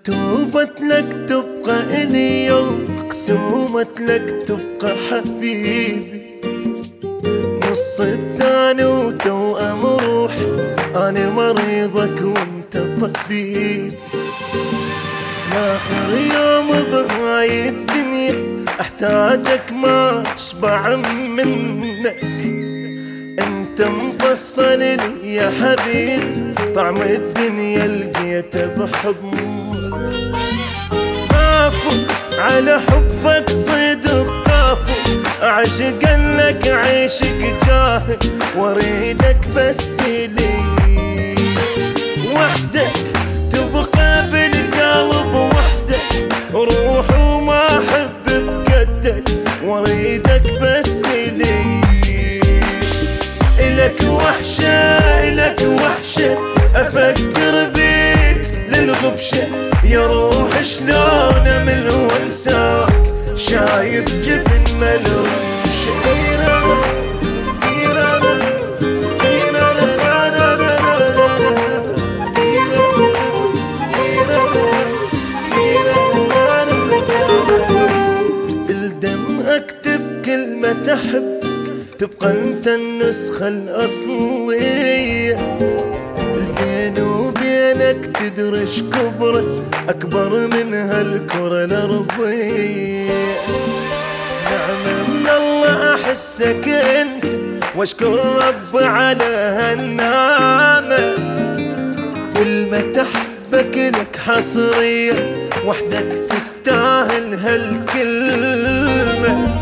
مكتوبة لك تبقى إلي يوم، مقسومة لك تبقى حبيبي. نص الثاني وتوأم روحي، أنا مريضك وانت طبيب. لآخر يوم بهاي الدنيا احتاجك ما اشبع منك. انت مفصل لي يا حبيب، طعم الدنيا لقيته بحضنك. خافوا على حبك صدق، خافوا اعشق لك عيشك جاهل، واريدك بس لي وحدك تبقى بالقلب وحدك، روح وما احب بقدك، واريدك بس لي. إلك وحشة إلك وحشة، أفكر بيك للغبشة، يا روح شلون أمل وانساك، شايف جفن ملوشة. بالدم أكتب كلمة أحب، تبقى انت النسخة الأصلية. بيني وبينك تدرش كبرة أكبر من هالكرة الأرضية. نعمة من الله أحسك انت، واشكر رب على هالنعمة. كلمة أحبك لك حصرية، وحدك تستاهل هالكلمة.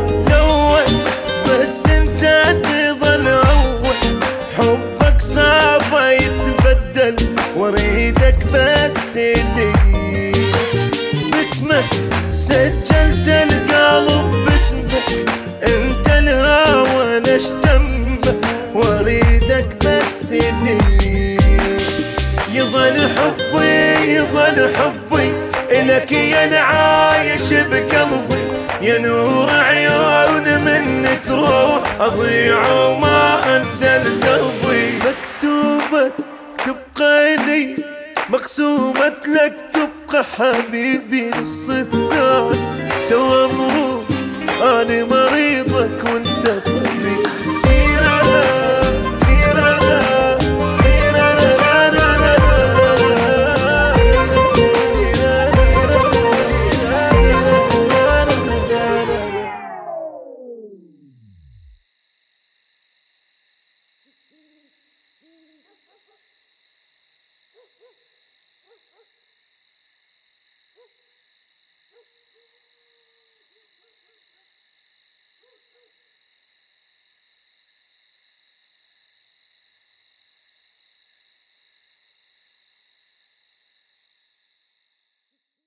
بس انت تظل اول، حبك صعب يتبدل، واريدك بس لي. باسمك سجلت القلب، باسمك انت الهوى نشتمه، واريدك بس لي. يظل حبي يظل حبي الك يا العايش بقلبي، يا نور عيون من تروح اضيع وما اندل دربي. مكتوبة تبقى لي، مقسومة لك تبقى حبيبي. نص الثاني توأم روح، أنا